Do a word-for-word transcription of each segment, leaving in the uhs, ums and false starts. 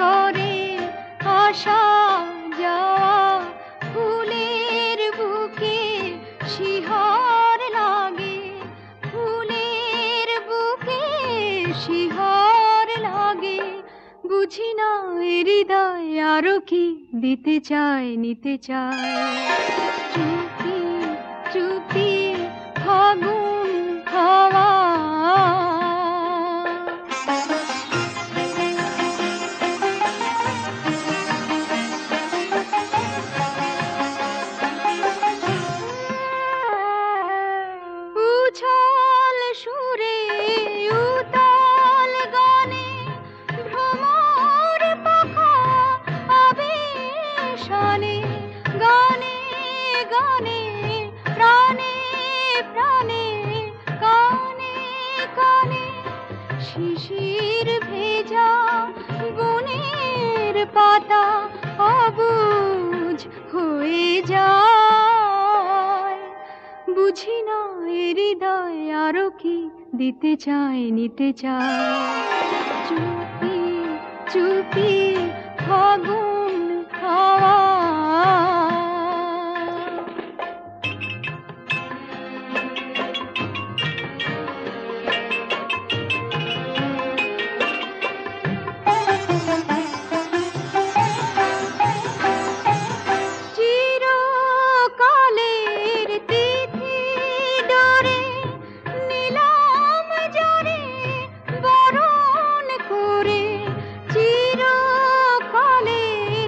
করে আসা যাওয়া ফুলের বুকে শিহর লাগে, ফুলের বুকে শিহর লাগে। বুঝি না এ হৃদয় আরো কি দিতে চায় নিতে চায়। চুপি চুপি ফাগুন হাওয়া, উছল সুরে উতাল গানে ভ্রমর পাখা আবেশানে, গানে গানে প্রাণে প্রাণে কানে কানে শিশির ভেজা বনের পাতা অবুঝ হয়ে যায়। বুঝি না এ হৃদয় আরো কি দিতে চায় নিতে চায়। চুপি চুপি ফাগুন হাওয়া। চিরকালের তিথি ডোরে নিলাম যারে বরণ করে, চিরকালের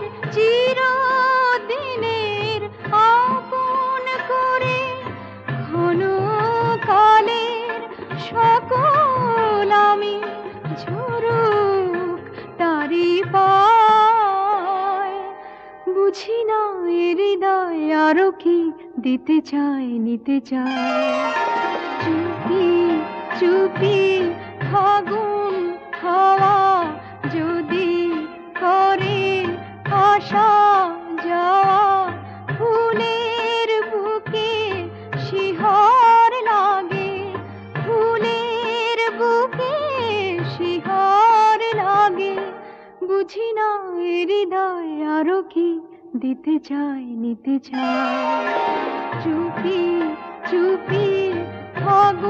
চিরদিনের আপন করে, ঘন কালের সকল আমি ঝরুক তারি পায়। বুঝি না এ হৃদয় আরো কি দিতে চায় নিতে চায়। চুপি চুপি ফাগুন হাওয়া যদি করে আসা যাওয়া ফুলের বুকে শিহর লাগে, ফুলের বুকে শিহর লাগে। বুঝি না এ হৃদয় আরো কি দিতে চায় নিতে চায়। চুপি চুপি ফাগুন